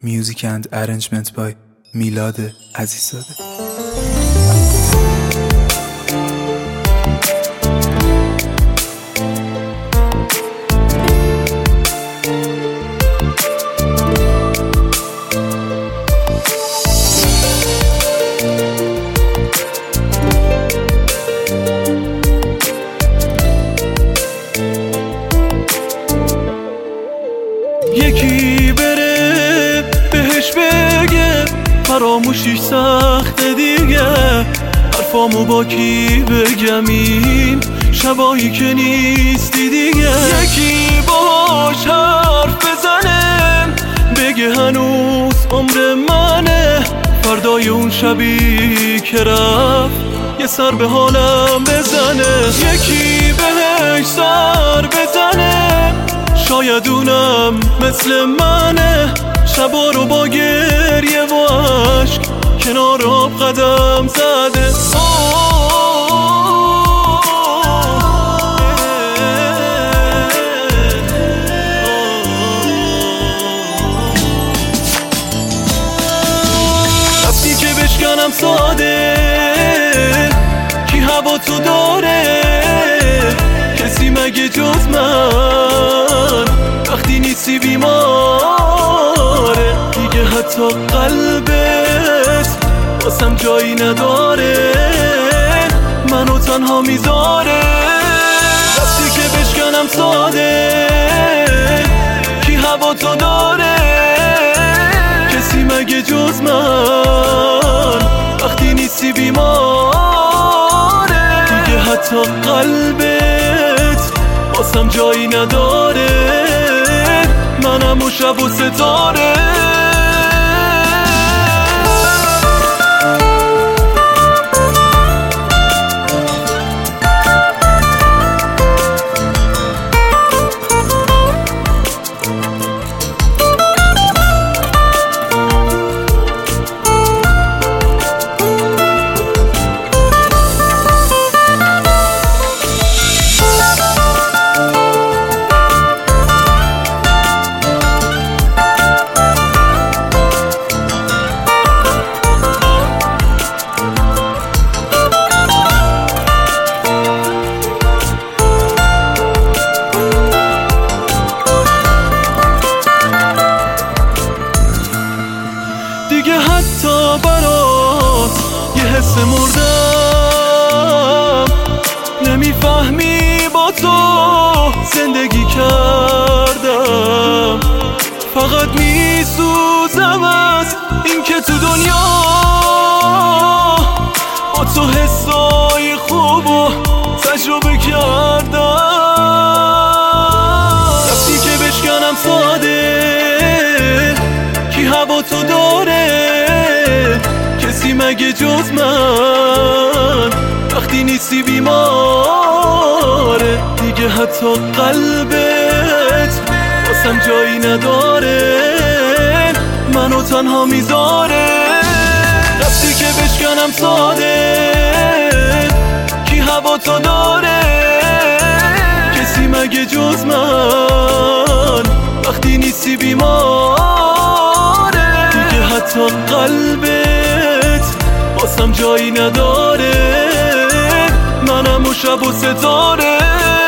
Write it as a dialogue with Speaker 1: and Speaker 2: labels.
Speaker 1: Music and arrangement by میلاد عزیزاده.
Speaker 2: یکی بره بهش بگه فراموشیش سخته دیگه، حرفامو با کی بگم این شبایی که نیستی دیگه. یکی باش حرف بزنه بگه هنوز عمر منه، فردای اون شبی که رفت یه سر به حالم بزنه. یکی بهش سر بزنه شاید اونم مثل منه، شبا رو با گریه و عشق کنار آب قدم زده. رفتی که بشکنم ساده کی هوا تو داره، کسی مگه جز من وقتی نیستی بیماره دیگه، حتی قلبت واسم جایی نداره، منو تنها میذاره. رفتی که بشکنم ساده کی هوا تو داره، کسی مگه جز من وقتی نیستی بیماره دیگه، حتی قلبت واسم جایی نداره، منم و شب و ستاره. دیگه حتی برات یه حس مردم، نمیفهمی با تو زندگی کردم، فقط میسوزم از این که تو دنیا با تو حسای خوب و تجربه کردم. رفتی که بشکنم ساده کی هوا تو داره، کسی مگه جز من وقتی نیستی بیماره دیگه، حتی قلبت واسم جایی نداره، منو تنها میذاره. رفتی که بشکنم ساده کی هوا تو داره، کسی مگه جز من وقتی نیستی بیماره دیگه، حتی قلبت واسم جایی نداره، منم و شب و ستاره.